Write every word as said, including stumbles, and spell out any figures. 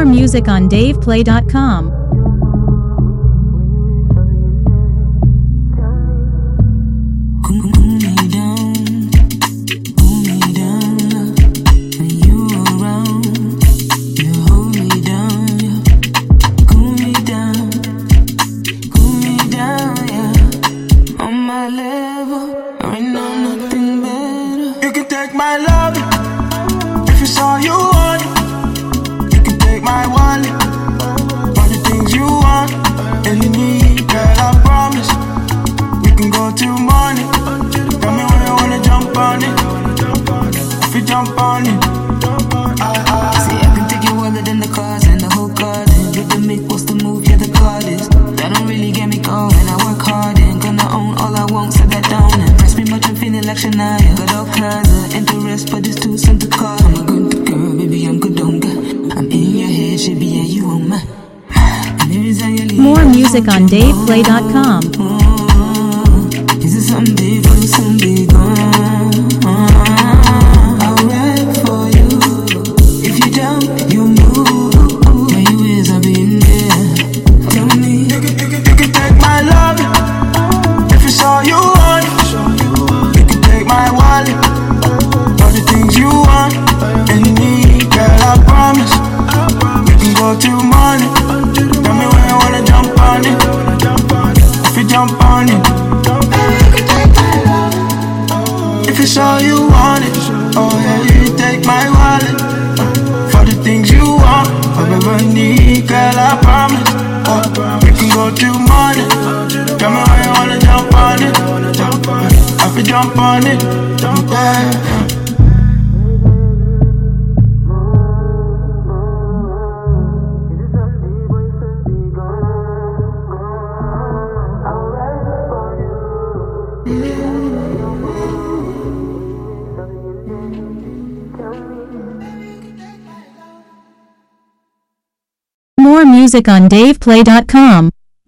music on dave play dot com. My love, if it's all you want, you can take my wallet. All the things you want and you need, girl, I promise. We can go till morning. Tell me when you wanna jump on it. If you jump on it, I, I, see, I can take your wallet in the cars and the whole garden. With the make, what's the move? Yeah, the card is. That don't really get me going. I work hard and gonna own all I want. Set that down and press me much. I'm feeling like Shania. Got all kinds of interest, but it's too soon to call. I'm a good girl, baby, I'm good on God. I'm in your head, should be, and you on my. More music on dave play dot com. Is it someday for someday gone? I'll ride for you. If you down, you move. Where you is, I'll be in there. Tell me, you can, you can, you can take my love. If it's all you want, you can take my wallet. All the things you want and you need, girl, I promise. We can go till morning. Tell me when you wanna jump on it. If you jump on it, if it's all you want it, oh yeah, you take my wallet. For the things you want, whatever you need, girl, I promise. Oh, we can go till morning. Tell me when you wanna jump on it. If you jump on it, yeah. More music on dave play dot com.